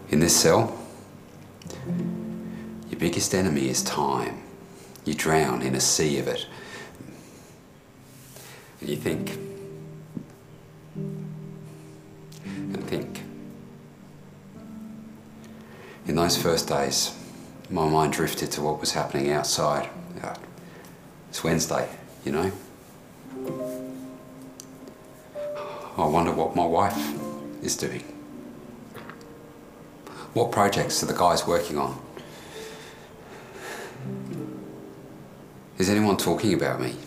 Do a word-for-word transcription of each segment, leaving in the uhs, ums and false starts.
In this cell, your biggest enemy is time. You drown in a sea of it. And you think, and think. In those first days, my mind drifted to what was happening outside. Uh, It's Wednesday, you know. I wonder what my wife is doing. What projects are the guys working on? Is anyone talking about me?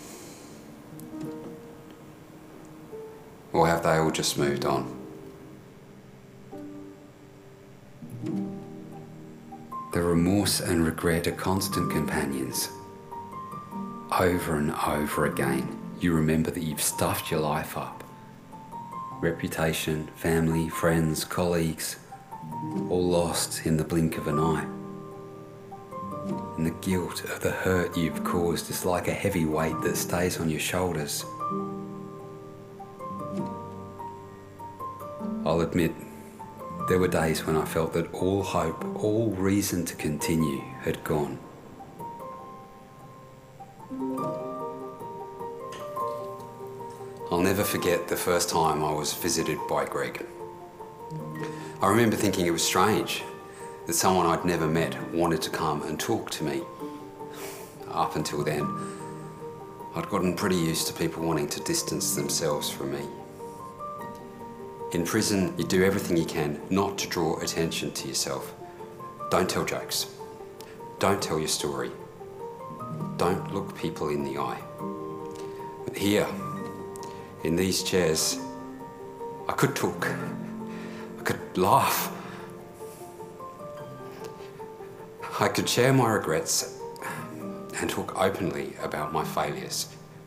Or have they all just moved on? The remorse and regret are constant companions. Over and over again, you remember that you've stuffed your life up. Reputation, family, friends, colleagues, all lost in the blink of an eye. And the guilt of the hurt you've caused is like a heavy weight that stays on your shoulders. I'll admit, there were days when I felt that all hope, all reason to continue had gone. I'll never forget the first time I was visited by Greg. I remember thinking it was strange that someone I'd never met wanted to come and talk to me. Up until then, I'd gotten pretty used to people wanting to distance themselves from me. In prison, you do everything you can not to draw attention to yourself. Don't tell jokes. Don't tell your story. Don't look people in the eye. But here, in these chairs, I could talk. I could laugh. I could share my regrets and talk openly about my failures.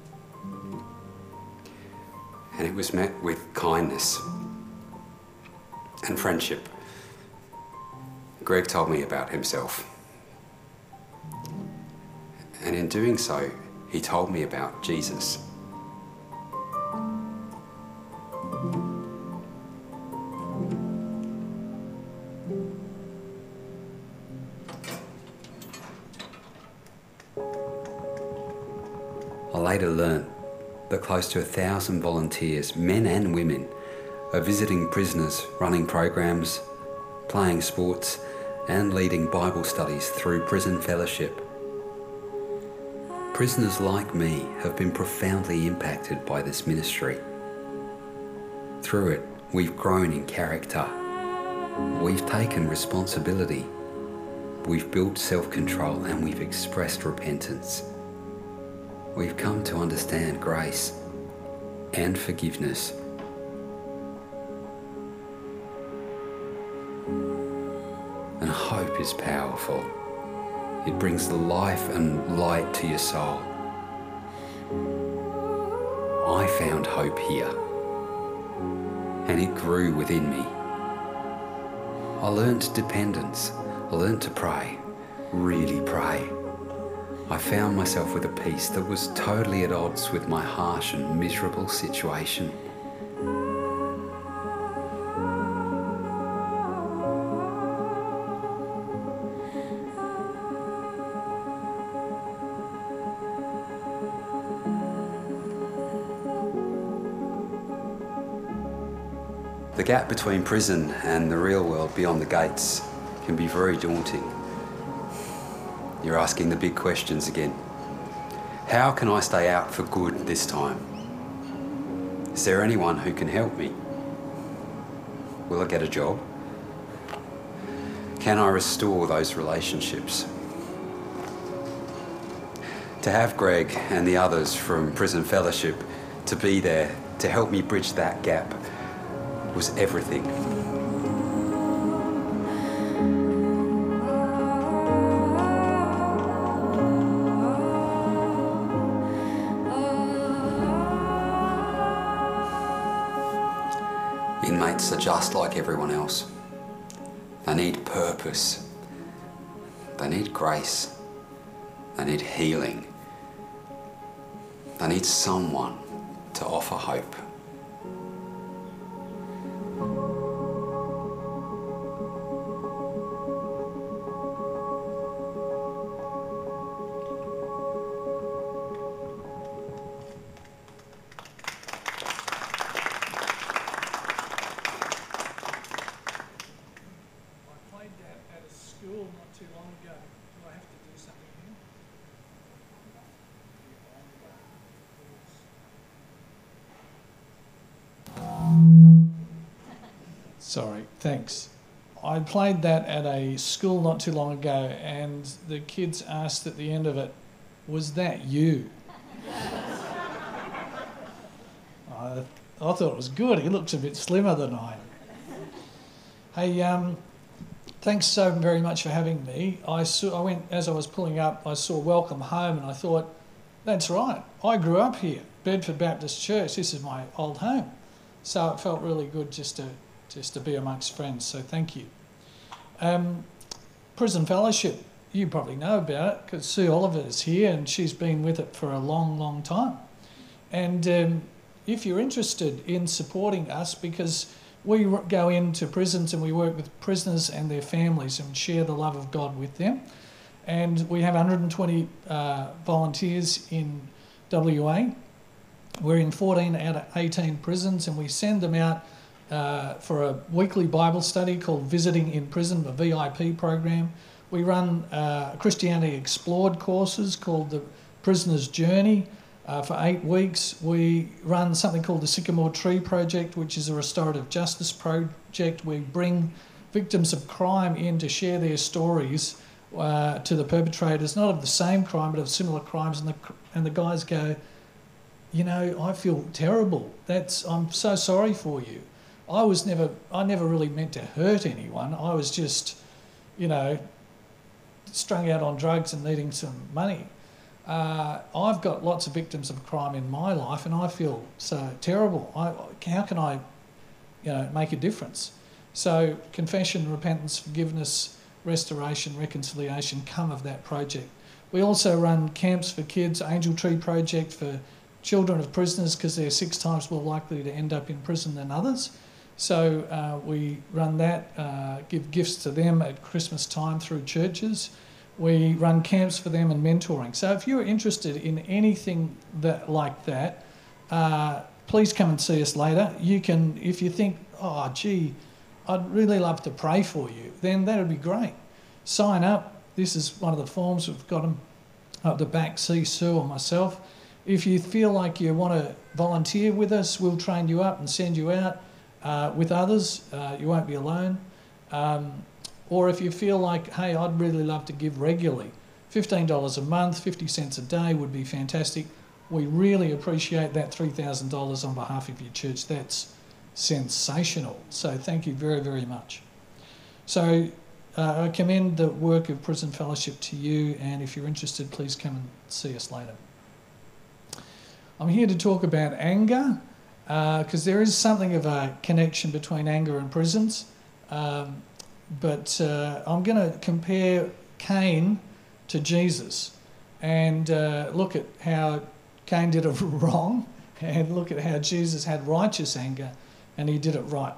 And it was met with kindness and friendship. Greg told me about himself. And in doing so, he told me about Jesus. I later learnt that close to a thousand volunteers, men and women, are visiting prisoners, running programs, playing sports, and leading Bible studies through Prison Fellowship. Prisoners like me have been profoundly impacted by this ministry. Through it, we've grown in character. We've taken responsibility. We've built self-control and we've expressed repentance. We've come to understand grace and forgiveness. And hope is powerful. It brings life and light to your soul. I found hope here, and it grew within me. I learned dependence. I learned to pray, really pray. I found myself with a peace that was totally at odds with my harsh and miserable situation. The gap between prison and the real world beyond the gates can be very daunting. You're asking the big questions again. How can I stay out for good this time? Is there anyone who can help me? Will I get a job? Can I restore those relationships? To have Greg and the others from Prison Fellowship to be there to help me bridge that gap was everything. Inmates are just like everyone else. They need purpose. They need grace. They need healing. They need someone to offer hope. Sorry, thanks. I played that at a school not too long ago, and the kids asked at the end of it, "Was that you?" I, I thought it was good. He looks a bit slimmer than I am. Hey, um, thanks so very much for having me. I saw, I went, as I was pulling up, I saw Welcome Home, and I thought, that's right. I grew up here, Bedford Baptist Church. This is my old home. So it felt really good just to just to be amongst friends. So thank you. Um, Prison Fellowship, you probably know about it because Sue Oliver is here and she's been with it for a long, long time. And um, if you're interested in supporting us, because we go into prisons and we work with prisoners and their families and share the love of God with them. And we have one hundred twenty uh, volunteers in W A. We're in fourteen out of eighteen prisons, and we send them out uh, for a weekly Bible study called Visiting in Prison, a V I P program. We run uh, Christianity Explored courses called the Prisoner's Journey uh, for eight weeks. We run something called the Sycamore Tree Project, which is a restorative justice project. We bring victims of crime in to share their stories uh, to the perpetrators, not of the same crime, but of similar crimes, and the, and the guys go, you know, I feel terrible. That's, I'm so sorry for you. I was never, I never really meant to hurt anyone. I was just, you know, strung out on drugs and needing some money. Uh, I've got lots of victims of crime in my life, and I feel so terrible. I, how can I, you know, make a difference? So confession, repentance, forgiveness, restoration, reconciliation come of that project. We also run camps for kids, Angel Tree Project for children of prisoners, because they're six times more likely to end up in prison than others. So uh, we run that, uh, give gifts to them at Christmas time through churches. We run camps for them and mentoring. So if you're interested in anything that like that, uh, please come and see us later. You can, if you think, oh, gee, I'd really love to pray for you, then that would be great. Sign up. This is one of the forms. We've got them up the back, see Sue or myself. If you feel like you want to volunteer with us, we'll train you up and send you out uh, with others. Uh, you won't be alone. Um, or if you feel like, hey, I'd really love to give regularly, fifteen dollars a month, fifty cents a day would be fantastic. We really appreciate that three thousand dollars on behalf of your church. That's sensational. So thank you very, very much. So uh, I commend the work of Prison Fellowship to you, and if you're interested, please come and see us later. I'm here to talk about anger, because uh, there is something of a connection between anger and prisons. Um, but uh, I'm going to compare Cain to Jesus and uh, look at how Cain did it wrong and look at how Jesus had righteous anger and he did it right.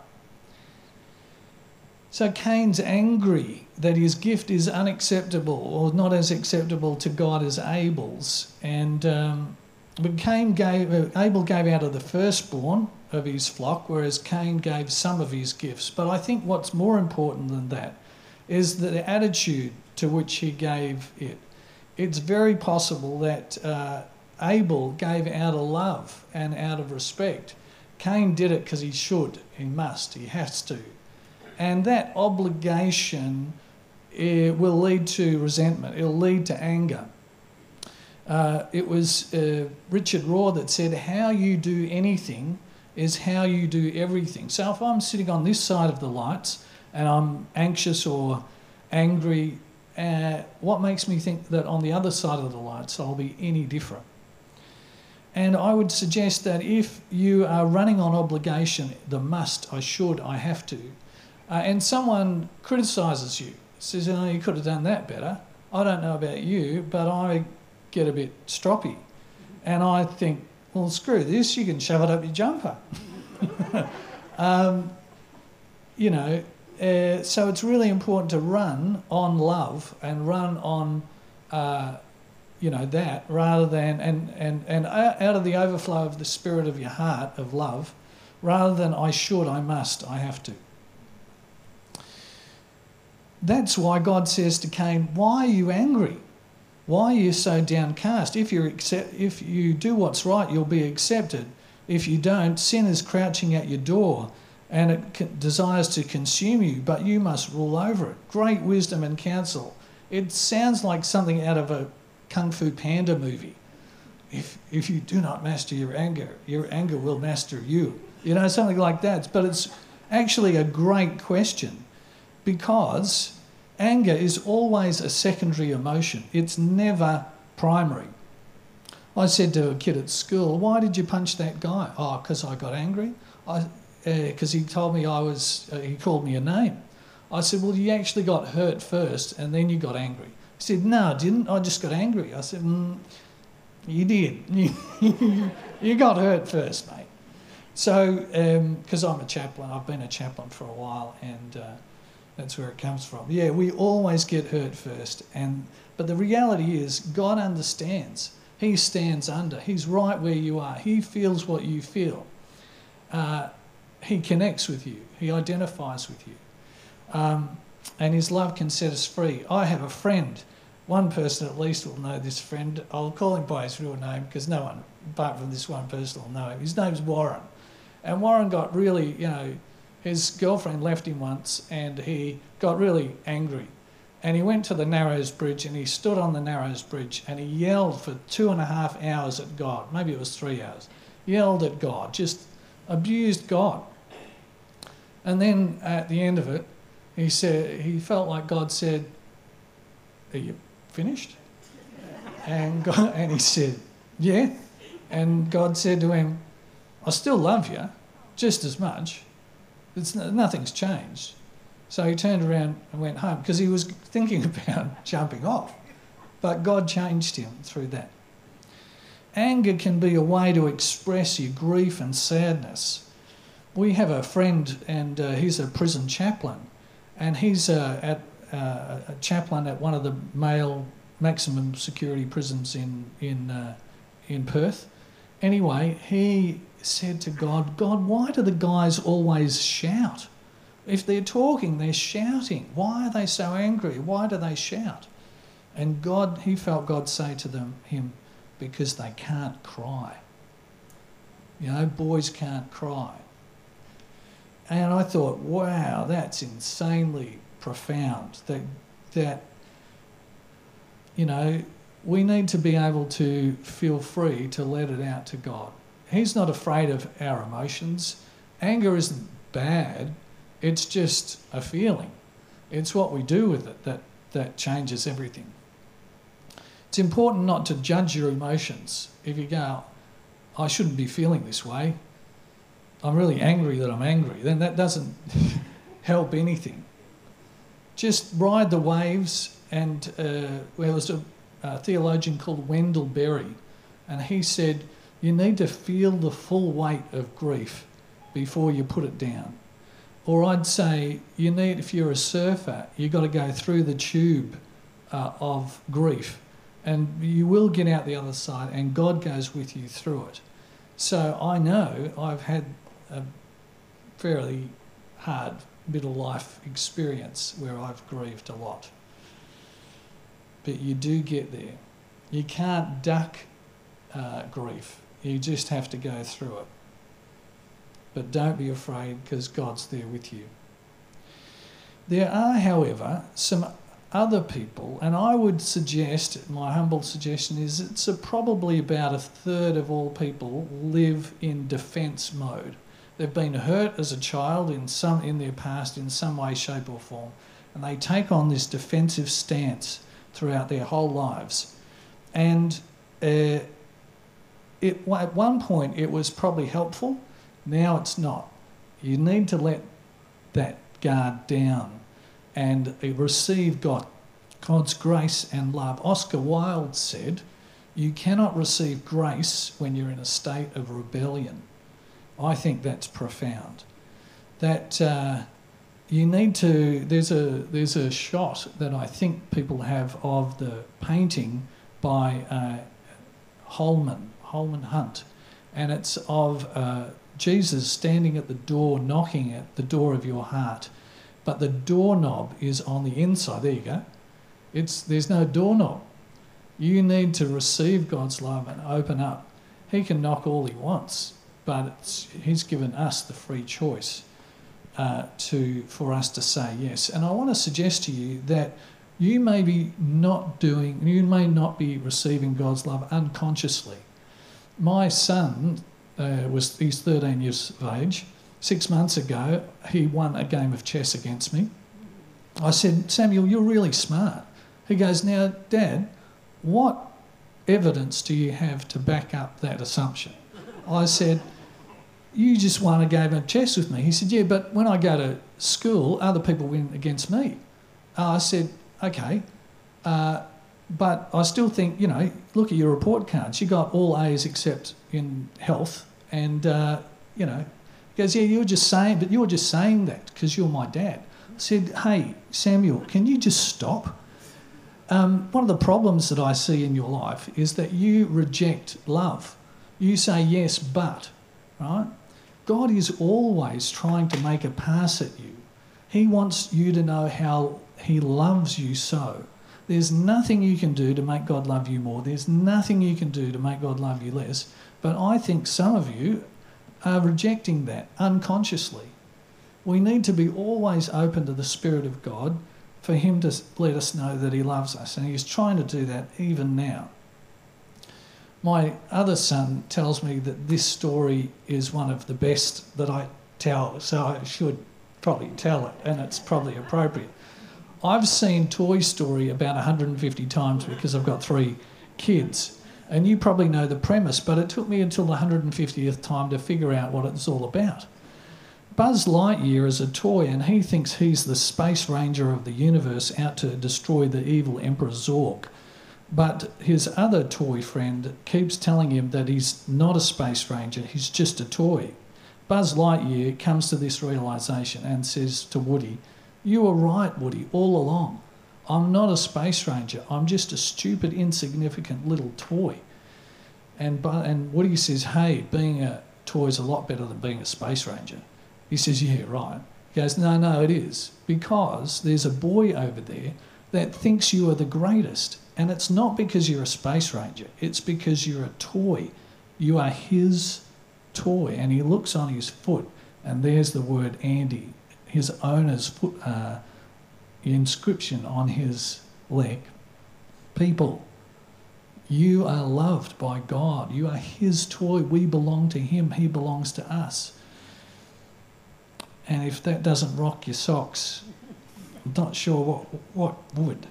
So Cain's angry that his gift is unacceptable or not as acceptable to God as Abel's, and um, But Cain gave, uh, Abel gave out of the firstborn of his flock, whereas Cain gave some of his gifts. But I think what's more important than that is the attitude to which he gave it. It's very possible that uh, Abel gave out of love and out of respect. Cain did it because he should, he must, he has to. And that obligation uh, will lead to resentment, it'll lead to anger. Uh, it was uh, Richard Rohr that said, how you do anything is how you do everything. So if I'm sitting on this side of the lights and I'm anxious or angry, uh, what makes me think that on the other side of the lights I'll be any different? And I would suggest that if you are running on obligation, the must, I should, I have to, uh, and someone criticises you, says, oh, you could have done that better. I don't know about you, but I get a bit stroppy. And I think, well, screw this, you can shove it up your jumper. um, you know, uh, so it's really important to run on love and run on, uh, you know, that rather than, and, and, and out of the overflow of the spirit of your heart of love, rather than I should, I must, I have to. That's why God says to Cain, why are you angry? Why are you so downcast? If you accept, if you do what's right, you'll be accepted. If you don't, sin is crouching at your door, and it c- desires to consume you, but you must rule over it. Great wisdom and counsel. It sounds like something out of a Kung Fu Panda movie. If if you do not master your anger, your anger will master you. You know, something like that. But it's actually a great question, because anger is always a secondary emotion. It's never primary. I said to a kid at school, "Why did you punch that guy?" "Oh, because I got angry. I because uh, he told me I was. Uh, he called me a name." I said, "Well, you actually got hurt first, and then you got angry." He said, "No, I didn't. I just got angry." I said, mm, "You did. You, you got hurt first, mate." So, because um, I'm a chaplain, I've been a chaplain for a while, and uh, that's where it comes from. Yeah, we always get hurt first, and but the reality is, God understands. He stands under. He's right where you are. He feels what you feel. Uh, he connects with you. He identifies with you. Um, and his love can set us free. I have a friend. One person at least will know this friend. I'll call him by his real name because no one, apart from this one person, will know him. His name's Warren. And Warren got really, you know, his girlfriend left him once and he got really angry. And he went to the Narrows Bridge and he stood on the Narrows Bridge and he yelled for two and a half hours at God. Maybe it was three hours. Yelled at God, just abused God. And then at the end of it, he said, he felt like God said, "Are you finished?" And God, and he said, "Yeah." And God said to him, "I still love you, just as much. It's, nothing's changed." So he turned around and went home because he was thinking about jumping off. But God changed him through that. Anger can be a way to express your grief and sadness. We have a friend and uh, he's a prison chaplain, and he's uh, at uh, a chaplain at one of the male maximum security prisons in in uh, in Perth. Anyway, he said to God, "God, why do the guys always shout? If they're talking, they're shouting. Why are they so angry? Why do they shout?" And God, he felt God say to them, him, "Because they can't cry. You know, boys can't cry." And I thought, wow, that's insanely profound. That, that, you know, we need to be able to feel free to let it out to God. He's not afraid of our emotions. Anger isn't bad. It's just a feeling. It's what we do with it that, that changes everything. It's important not to judge your emotions. If you go, "I shouldn't be feeling this way. I'm really angry that I'm angry," then that doesn't help anything. Just ride the waves. And uh, there was a, a theologian called Wendell Berry, and he said, you need to feel the full weight of grief before you put it down. Or I'd say, you need, if you're a surfer, you've got to go through the tube uh, of grief, and you will get out the other side, and God goes with you through it. So I know I've had a fairly hard middle life experience where I've grieved a lot. But you do get there. You can't duck uh, grief. You just have to go through it. But don't be afraid, because God's there with you. There are, however, some other people, and I would suggest, my humble suggestion is, it's a, probably about a third of all people live in defence mode. They've been hurt as a child in some in their past in some way, shape or form, and they take on this defensive stance throughout their whole lives. And uh, it, at one point it was probably helpful. Now it's not. You need to let that guard down and receive God, God's grace and love. Oscar Wilde said, you cannot receive grace when you're in a state of rebellion. I think that's profound. That uh, you need to, there's a, there's a shot that I think people have of the painting by uh, Holman, Holman Hunt, and it's of uh, Jesus standing at the door, knocking at the door of your heart, but the doorknob is on the inside. There you go. It's, there's no doorknob. You need to receive God's love and open up. He can knock all he wants, but it's, he's given us the free choice. uh, to for us to say yes. And I want to suggest to you that you may be not doing, you may not be receiving God's love unconsciously. My son uh, was, he's thirteen years of age. Six months ago, he won a game of chess against me. I said, Samuel, you're really smart. He goes, now, Dad, what evidence do you have to back up that assumption? I said, you just won a game of chess with me. He said, yeah, but when I go to school, other people win against me. Uh, I said, okay, uh, but I still think, you know, look at your report cards. You got all A's except in health. And, uh, you know, he goes, yeah, you're just saying, but you're just saying that because you're my dad. I said, hey, Samuel, can you just stop? Um, one of the problems that I see in your life is that you reject love. You say yes, but, right? God is always trying to make a pass at you. He wants you to know how he loves you so. There's nothing you can do to make God love you more. There's nothing you can do to make God love you less. But I think some of you are rejecting that unconsciously. We need to be always open to the Spirit of God for him to let us know that he loves us. And he's trying to do that even now. My other son tells me that this story is one of the best that I tell, so I should probably tell it, and it's probably appropriate. I've seen Toy Story about one hundred fifty times because I've got three kids, and you probably know the premise, but it took me until the one hundred fiftieth time to figure out what it's all about. Buzz Lightyear is a toy, and he thinks he's the space ranger of the universe out to destroy the evil Emperor Zorg. But his other toy friend keeps telling him that he's not a space ranger, he's just a toy. Buzz Lightyear comes to this realisation and says to Woody, you were right, Woody, all along. I'm not a space ranger, I'm just a stupid, insignificant little toy. And, and Woody says, hey, being a toy is a lot better than being a space ranger. He says, yeah, right. He goes, no, no, it is, because there's a boy over there that thinks you are the greatest. And it's not because you're a space ranger, it's because you're a toy. You are his toy. And he looks on his foot, and there's the word Andy, his owner's foot, uh, inscription on his leg. People, you are loved by God. You are his toy. We belong to him. He belongs to us. And if that doesn't rock your socks, I'm not sure what, what would.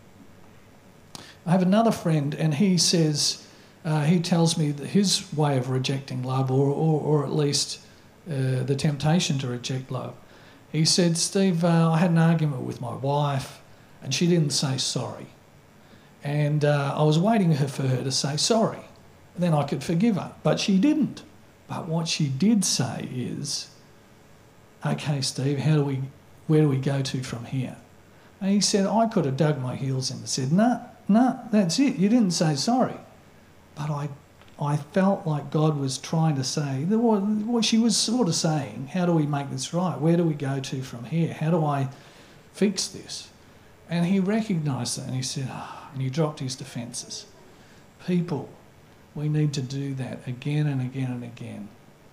I have another friend, and he says, uh, he tells me that his way of rejecting love, or, or, or at least uh, the temptation to reject love. He said, Steve, uh, I had an argument with my wife, and she didn't say sorry. And uh, I was waiting for her to say sorry. Then I could forgive her, but she didn't. But what she did say is, okay, Steve, how do we, where do we go to from here? And he said, I could have dug my heels in and said, no, no, that's it. You didn't say sorry. But I I felt like God was trying to say, what she was sort of saying, how do we make this right? Where do we go to from here? How do I fix this? And he recognised that, and he said, oh, and he dropped his defences. People, we need to do that again and again and again.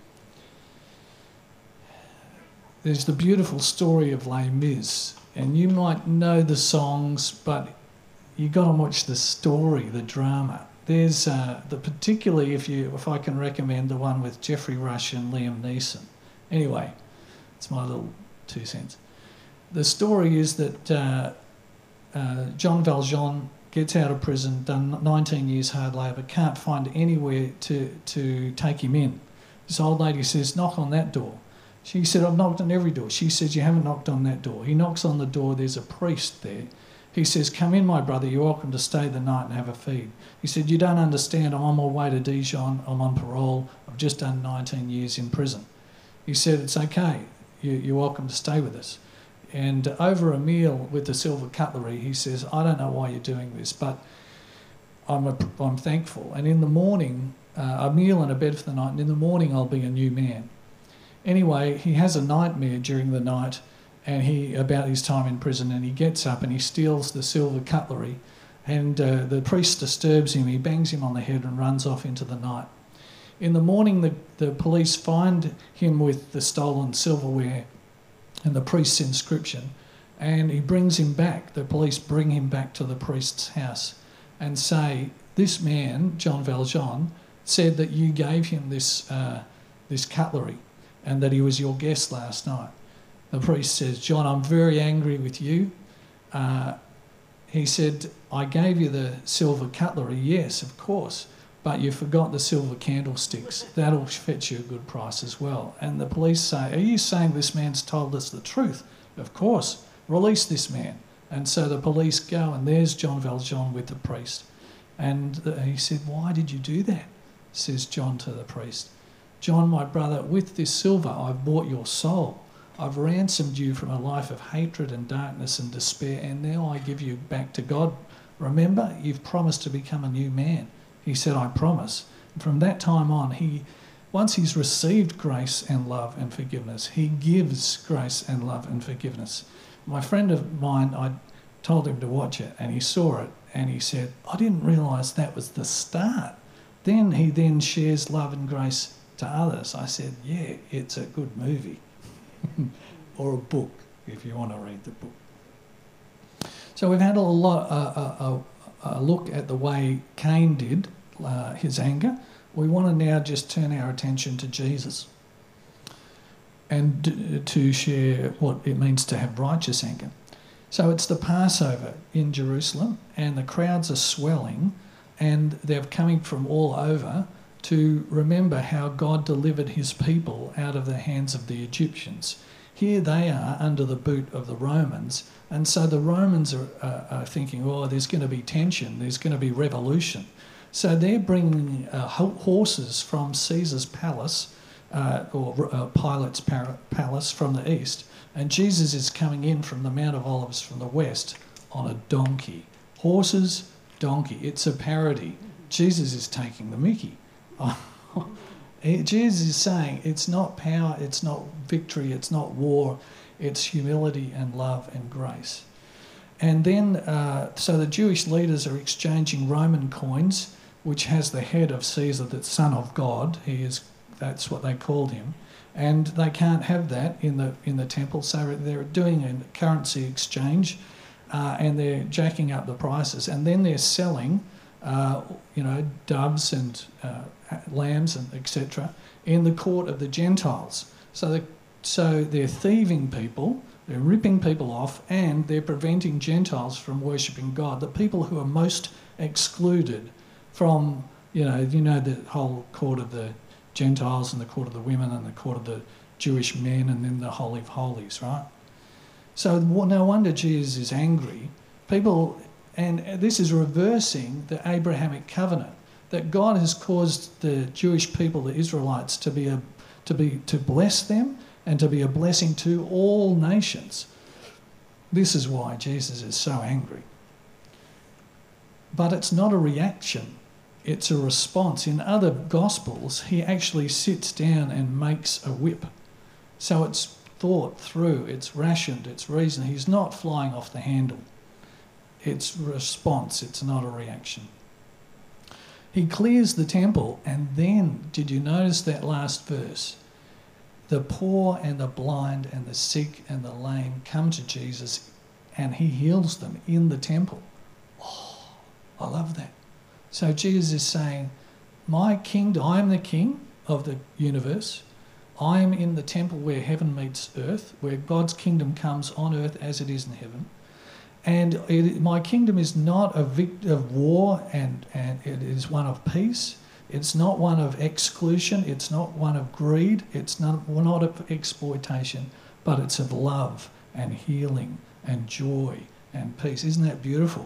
There's the beautiful story of Les Mis, and you might know the songs, but you got to watch the story, the drama. There's uh, the particularly if you if I can recommend the one with Geoffrey Rush and Liam Neeson. Anyway, it's my little two cents. The story is that uh, uh, Jean Valjean gets out of prison, done nineteen years hard labour, can't find anywhere to to take him in. This old lady says, knock on that door. She said, I've knocked on every door. She says, you haven't knocked on that door. He knocks on the door, there's a priest there. He says, come in, my brother, you're welcome to stay the night and have a feed. He said, you don't understand, I'm on my way to Dijon, I'm on parole, I've just done nineteen years in prison. He said, it's okay, you, you're welcome to stay with us. And over a meal with the silver cutlery, he says, I don't know why you're doing this, but I'm, a, I'm thankful. And in the morning, uh, a meal and a bed for the night, and in the morning I'll be a new man. Anyway, he has a nightmare during the night and he about his time in prison, and he gets up and he steals the silver cutlery, and uh, the priest disturbs him, he bangs him on the head and runs off into the night. In the morning, the, the police find him with the stolen silverware and the priest's inscription. And he brings him back, the police bring him back to the priest's house and say, this man, John Valjean, said that you gave him this, uh, this cutlery and that he was your guest last night. The priest says, John, I'm very angry with you. Uh, he said, I gave you the silver cutlery. Yes, of course, but you forgot the silver candlesticks. That'll fetch you a good price as well. And the police say, are you saying this man's told us the truth? Of course. Release this man. And so the police go, and there's John Valjean with the priest. And the, he said, why did you do that? Says John to the priest. John, my brother, with this silver I've bought your soul. I've ransomed you from a life of hatred and darkness and despair, and now I give you back to God. Remember, you've promised to become a new man. He said, I promise. And from that time on, he, once he's received grace and love and forgiveness, he gives grace and love and forgiveness. My friend of mine, I told him to watch it, and he saw it, and he said, I didn't realise that was the start. Then he then shares love and grace to others. I said, yeah, it's a good movie. Or a book, if you want to read the book. So we've had a lot, uh, a, a, a look at the way Cain did uh, his anger. We want to now just turn our attention to Jesus and d- to share what it means to have righteous anger. So it's the Passover in Jerusalem, and the crowds are swelling, and they're coming from all over to remember how God delivered his people out of the hands of the Egyptians. Here they are under the boot of the Romans, and so the Romans are, uh, are thinking, oh, there's going to be tension, there's going to be revolution. So they're bringing uh, horses from Caesar's palace, uh, or uh, Pilate's par- palace from the east, and Jesus is coming in from the Mount of Olives from the west on a donkey. Horses, donkey. It's a parody. Jesus is taking the mickey. Jesus is saying it's not power, it's not victory, it's not war, it's humility and love and grace. And then, uh, so the Jewish leaders are exchanging Roman coins, which has the head of Caesar, the son of God. He is, that's what they called him. And they can't have that in the in the temple, so they're doing a currency exchange, uh, and they're jacking up the prices. And then they're selling, uh, you know, doves and uh, lambs and et cetera in the court of the Gentiles. So, the, so they're thieving people, they're ripping people off, and they're preventing Gentiles from worshipping God. The people who are most excluded from, you know, you know the whole court of the Gentiles and the court of the women and the court of the Jewish men and then the Holy of Holies, right? So no wonder Jesus is angry. People, and this is reversing the Abrahamic covenant, that God has caused the Jewish people, the Israelites, to be a, to be to bless them and to be a blessing to all nations. This is why Jesus is so angry. But it's not a reaction, it's a response. In other Gospels, he actually sits down and makes a whip. So it's thought through, it's rationed, it's reasoned. He's not flying off the handle. It's response, it's not a reaction. He clears the temple, and then, did you notice that last verse? The poor and the blind and the sick and the lame come to Jesus, and he heals them in the temple. Oh, I love that. So Jesus is saying, my kingdom, I am the king of the universe. I am in the temple where heaven meets earth, where God's kingdom comes on earth as it is in heaven. And it, my kingdom is not a vict- of war, and, and it is one of peace. It's not one of exclusion. It's not one of greed. It's not, not of exploitation, but it's of love and healing and joy and peace. Isn't that beautiful?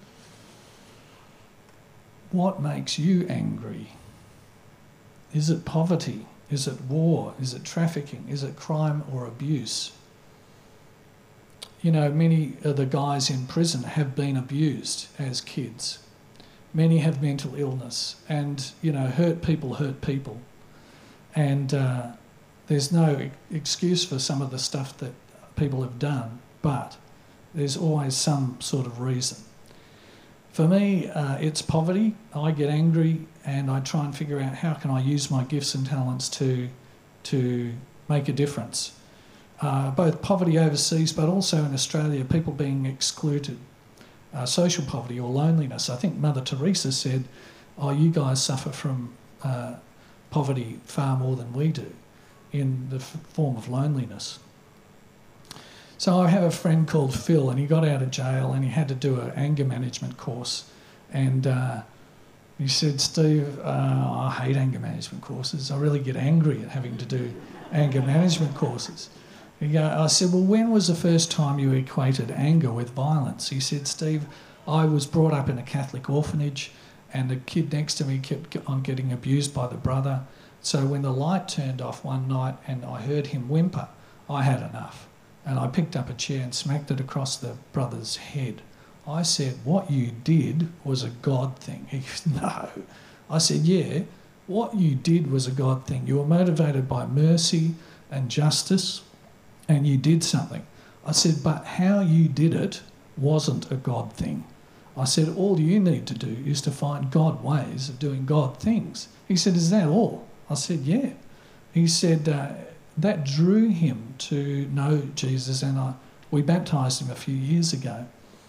What makes you angry? Is it poverty? Is it war? Is it trafficking? Is it crime or abuse? You know, many of the guys in prison have been abused as kids. Many have mental illness, and, you know, hurt people hurt people. And uh, there's no excuse for some of the stuff that people have done, but there's always some sort of reason. For me, uh, it's poverty. I get angry and I try and figure out how can I use my gifts and talents to, to make a difference. uh, both poverty overseas but also in Australia, people being excluded, uh, social poverty or loneliness. I think Mother Teresa said, oh, you guys suffer from uh, poverty far more than we do in the f- form of loneliness. So I have a friend called Phil, and he got out of jail and he had to do an anger management course. And uh, he said, Steve, uh, I hate anger management courses. I really get angry at having to do anger management courses. He go, I said, well, when was the first time you equated anger with violence? He said, Steve, I was brought up in a Catholic orphanage and the kid next to me kept on getting abused by the brother. So when the light turned off one night and I heard him whimper, I had enough. And I picked up a chair and smacked it across the brother's head. I said, what you did was a God thing. He goes, no. I said, yeah, what you did was a God thing. You were motivated by mercy and justice, and you did something. I said, but how you did it wasn't a God thing. I said, all you need to do is to find God ways of doing God things. He said, is that all? I said, yeah. He said, uh, that drew him to know Jesus, and I, we baptised him a few years ago.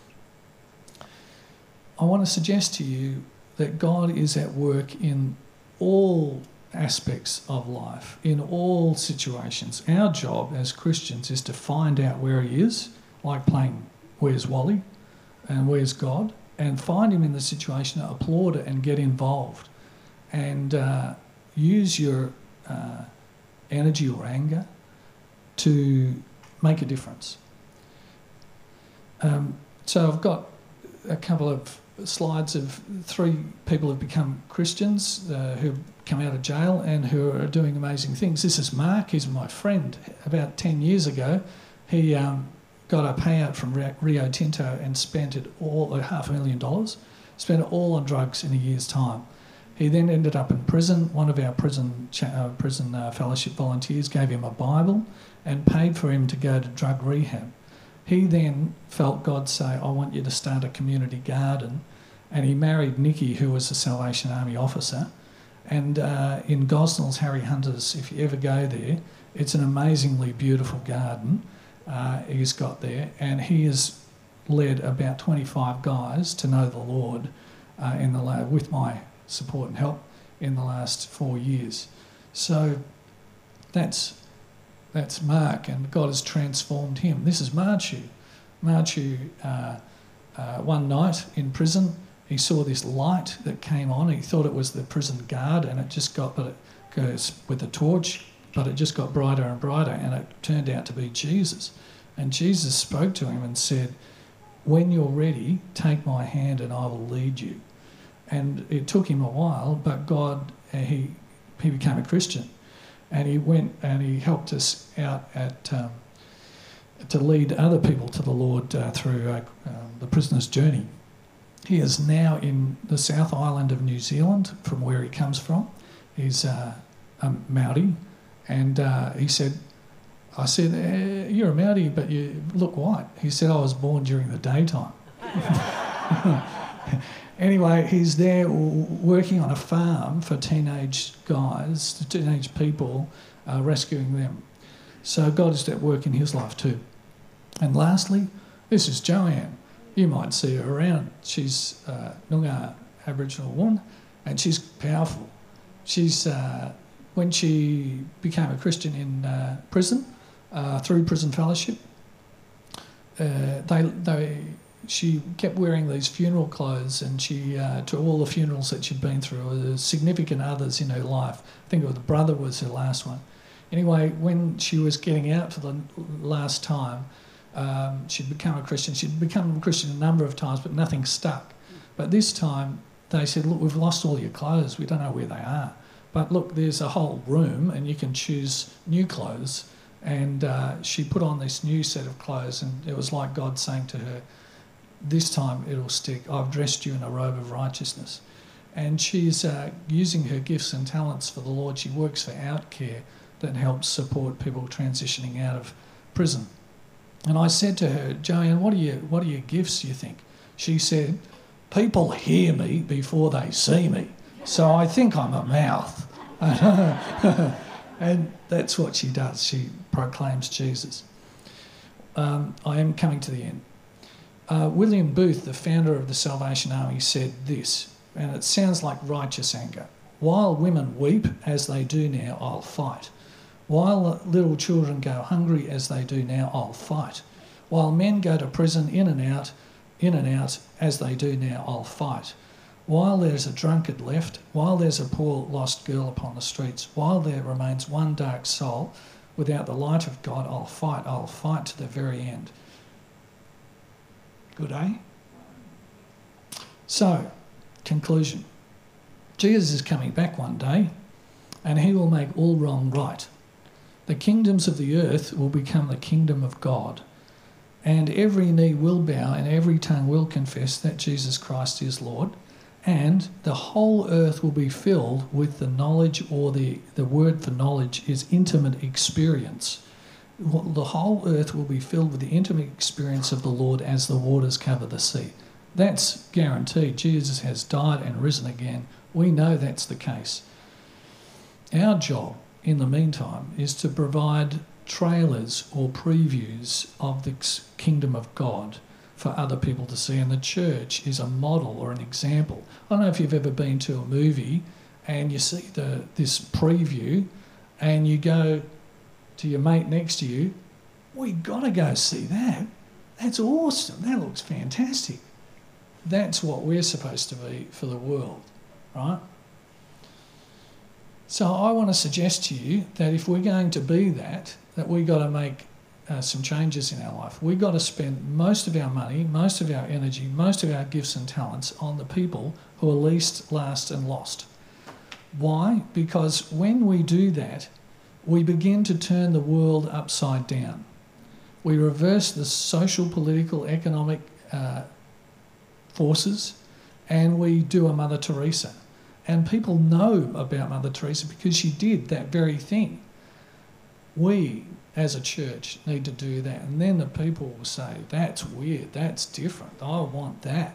I want to suggest to you that God is at work in all aspects of life, in all situations. Our job as Christians is to find out where he is, like playing Where's Wally and Where's God, and find him in the situation, applaud it and get involved, and uh, use your uh, energy or anger to make a difference. Um, so I've got a couple of slides of three people who've become Christians, uh, who've come out of jail and who are doing amazing things. This is Mark. He's my friend. About ten years ago, he um, got a payout from Rio Tinto and spent it all, uh, half a million dollars, spent it all on drugs in a year's time. He then ended up in prison. One of our prison cha- uh, prison uh, fellowship volunteers gave him a Bible and paid for him to go to drug rehab. He then felt God say, I want you to start a community garden. And he married Nikki, who was a Salvation Army officer. And uh, in Gosnells, Harry Hunter's, if you ever go there, it's an amazingly beautiful garden uh, he's got there. And he has led about twenty-five guys to know the Lord uh, in the la- with my support and help in the last four years. So that's that's Mark, and God has transformed him. This is Marchu. Marchu, uh, uh, one night in prison, he saw this light that came on. He thought it was the prison guard, and it just got, but it goes with a torch, but it just got brighter and brighter, and it turned out to be Jesus. And Jesus spoke to him and said, when you're ready, take my hand and I will lead you. And it took him a while, but God, uh, he he became a Christian. And he went and he helped us out at um, to lead other people to the Lord uh, through uh, uh, the prisoner's journey. He is now in the South Island of New Zealand, from where he comes from. He's uh, a Maori, and uh, he said, I said, eh, you're a Maori, but you look white. He said, I was born during the daytime. Anyway, he's there working on a farm for teenage guys, teenage people, uh, rescuing them. So God is at work in his life too. And lastly, this is Joanne. You might see her around. She's a Noongar Aboriginal woman, and she's powerful. She's uh, when she became a Christian in uh, prison, uh, through prison fellowship, uh, they they. She kept wearing these funeral clothes, and she, uh, to all the funerals that she'd been through, there were significant others in her life. I think it was the brother was her last one. Anyway, when she was getting out for the last time, um, she'd become a Christian. She'd become a Christian a number of times, but nothing stuck. But this time, they said, look, we've lost all your clothes. We don't know where they are. But look, there's a whole room, and you can choose new clothes. And uh, she put on this new set of clothes, and it was like God saying to her, this time it'll stick. I've dressed you in a robe of righteousness. And she's uh, using her gifts and talents for the Lord. She works for Outcare that helps support people transitioning out of prison. And I said to her, Joanne, what are your, what are your gifts, you think? She said, people hear me before they see me. So I think I'm a mouth. And that's what she does. She proclaims Jesus. Um, I am coming to the end. Uh, William Booth, the founder of the Salvation Army, said this, and it sounds like righteous anger. While women weep as they do now, I'll fight. While little children go hungry as they do now, I'll fight. While men go to prison in and out, in and out as they do now, I'll fight. While there's a drunkard left, while there's a poor lost girl upon the streets, while there remains one dark soul without the light of God, I'll fight, I'll fight to the very end. Good, eh? So, conclusion. Jesus is coming back one day and he will make all wrong right. The kingdoms of the earth will become the kingdom of God, and every knee will bow and every tongue will confess that Jesus Christ is Lord, and the whole earth will be filled with the knowledge, or the, the word for knowledge is intimate experience. The whole earth will be filled with the intimate experience of the Lord as the waters cover the sea. That's guaranteed. Jesus has died and risen again. We know that's the case. Our job, in the meantime, is to provide trailers or previews of the kingdom of God for other people to see, and the church is a model or an example. I don't know if you've ever been to a movie and you see the this preview and you go to your mate next to you, we got to go see that. That's awesome. That looks fantastic. That's what we're supposed to be for the world, right? So I want to suggest to you that if we're going to be that, that we've got to make uh, some changes in our life. We've got to spend most of our money, most of our energy, most of our gifts and talents on the people who are least, last and lost. Why? Because when we do that, we begin to turn the world upside down. We reverse the social, political, economic uh, forces, and we do a Mother Teresa. And people know about Mother Teresa because she did that very thing. We, as a church, need to do that. And then the people will say, that's weird, that's different, I want that.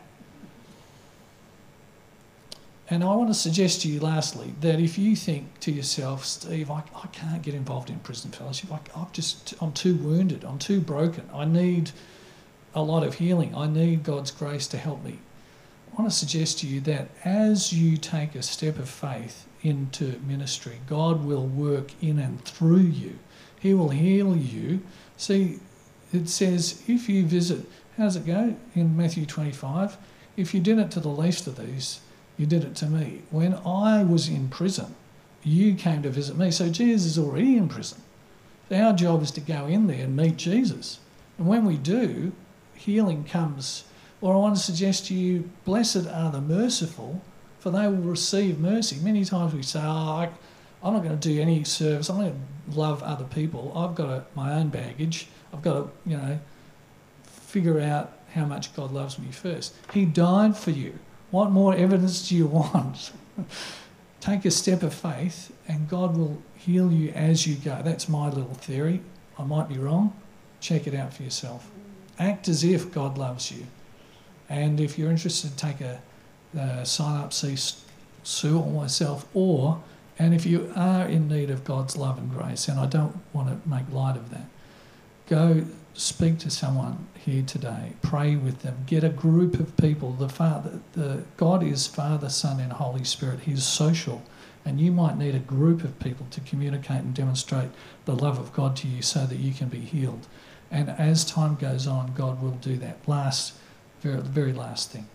And I want to suggest to you, lastly, that if you think to yourself, Steve, I, I can't get involved in prison fellowship, I, I've just, I'm too wounded, I'm too broken, I need a lot of healing, I need God's grace to help me. I want to suggest to you that as you take a step of faith into ministry, God will work in and through you. He will heal you. See, it says, if you visit, how does it go in Matthew twenty-five? If you did it to the least of these, you did it to me. When I was in prison, you came to visit me. So Jesus is already in prison. So our job is to go in there and meet Jesus. And when we do, healing comes. Or I want to suggest to you, blessed are the merciful, for they will receive mercy. Many times we say, oh, I, I'm not going to do any service, I'm not going to love other people, I've got a, my own baggage, I've got to, you know, figure out how much God loves me first. He died for you. What more evidence do you want? Take a step of faith and God will heal you as you go. That's my little theory. I might be wrong. Check it out for yourself. Act as if God loves you. And if you're interested, take a uh, sign up, see Sue or myself, or, and if you are in need of God's love and grace, and I don't want to make light of that, go speak to someone here today, pray with them, get a group of people. The Father, the God is Father, Son and Holy Spirit. He is social, and you might need a group of people to communicate and demonstrate the love of God to you so that you can be healed. And as time goes on, God will do that. Last Very, very last thing.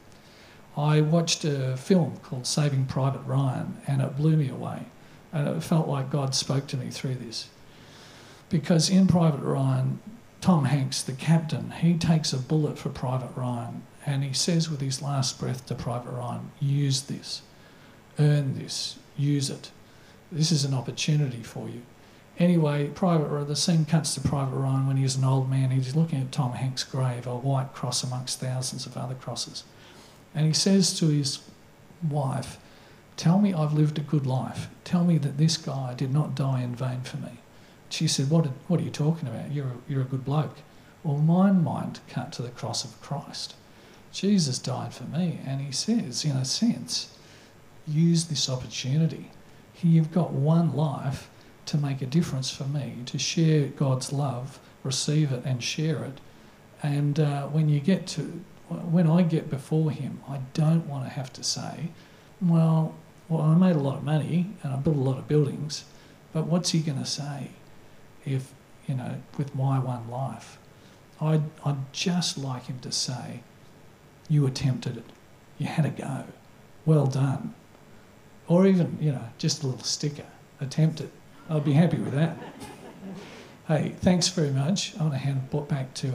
I watched a film called Saving Private Ryan and it blew me away. And it felt like God spoke to me through this. Because in Private Ryan, Tom Hanks, the captain, he takes a bullet for Private Ryan and he says with his last breath to Private Ryan, use this, earn this, use it. This is an opportunity for you. Anyway, Private, the scene cuts to Private Ryan when he's an old man. He's looking at Tom Hanks' grave, a white cross amongst thousands of other crosses. And he says to his wife, tell me I've lived a good life. Tell me that this guy did not die in vain for me. She said, what, what are you talking about? You're a, you're a good bloke. Well, my mind cut to the cross of Christ. Jesus died for me. And he says, in a sense, use this opportunity. Here you've got one life. to make a difference for me, to share God's love, receive it and share it. And uh, when you get to, when I get before him, I don't want to have to say, well, well, I made a lot of money and I built a lot of buildings, but what's he going to say if, you know, with my one life? I'd, I'd just like him to say, you attempted it, you had a go, well done. Or even, you know, just a little sticker, attempted. I'd be happy with that. Hey, thanks very much. I want to hand it back to